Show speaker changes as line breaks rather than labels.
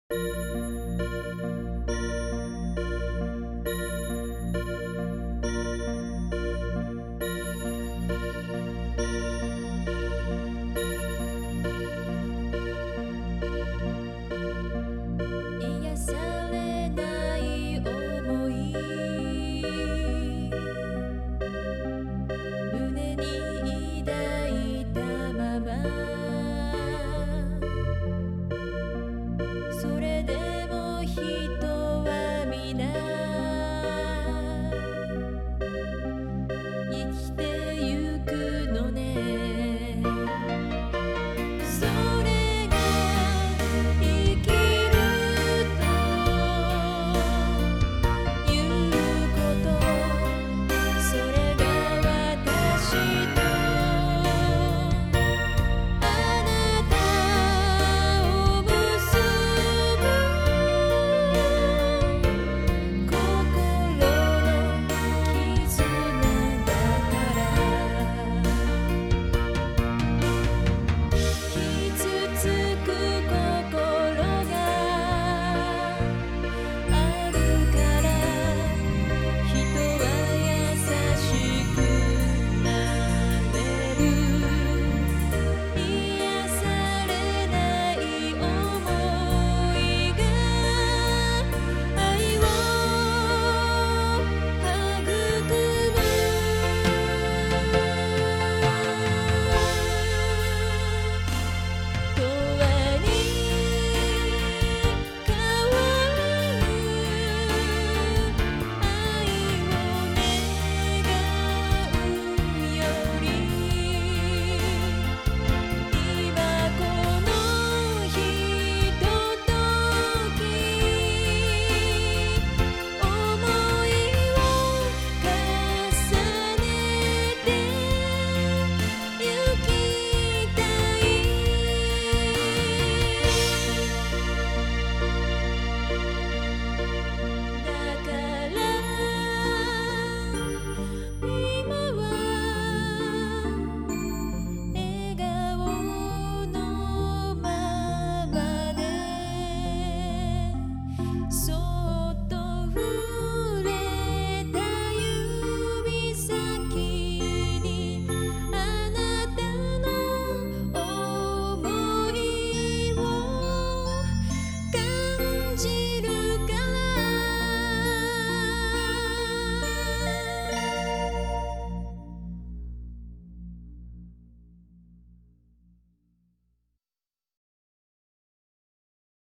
癒されない想い胸に抱いたままそれでも人は皆生きてゆくのねそれが生きるということそれが私とあなたを結ぶ心の絆だから傷つく心があるから人は優しくなれる癒されない想いが愛を育む永遠に変わらぬ愛を願うより今このひととき想いを重ねてゆきたいだから今は笑顔のままでそ